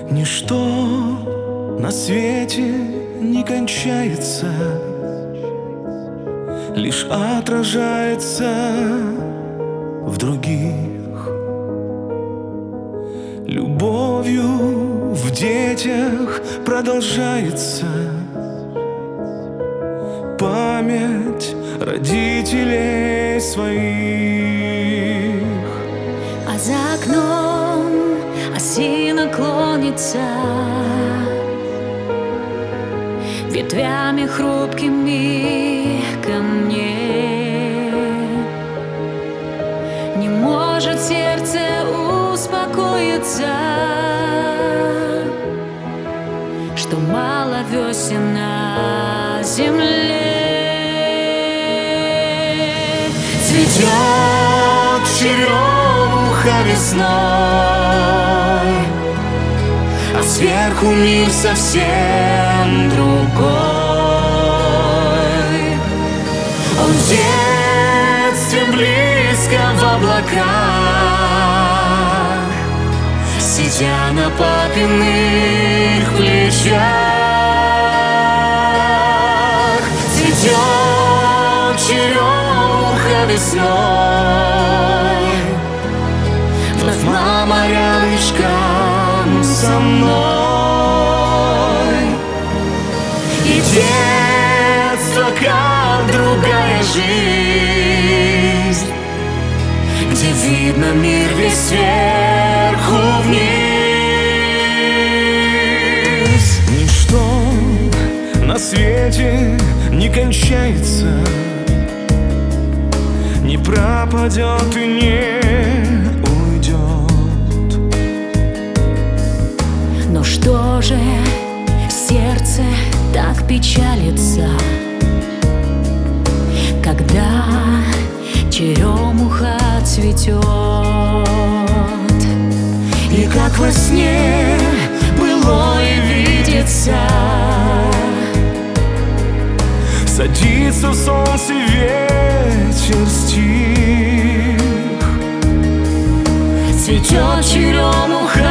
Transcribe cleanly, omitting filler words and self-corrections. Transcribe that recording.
Ничто на свете не кончается, лишь отражается в других. Любовью в детях продолжается память родителей своих. А за окном осина клонится, ветвями хрупкими ко мне. Не может сердце успокоиться, что мало весен на земле. Цветет черемуха весной, а сверху мир совсем другой. Он в детстве близко в облаках, сидя на папиных плечах. Цветет черемуха весной, вновь мама рядышком со мной. И детство, как другая жизнь, где видно мир весь сверху вниз. Ничто на свете не кончается, не пропадет и не уйдет. Но что же сердце так печалится, когда черемуха цветет? И как во сне былое видится, садится в солнце вечер стих. Цветет черемуха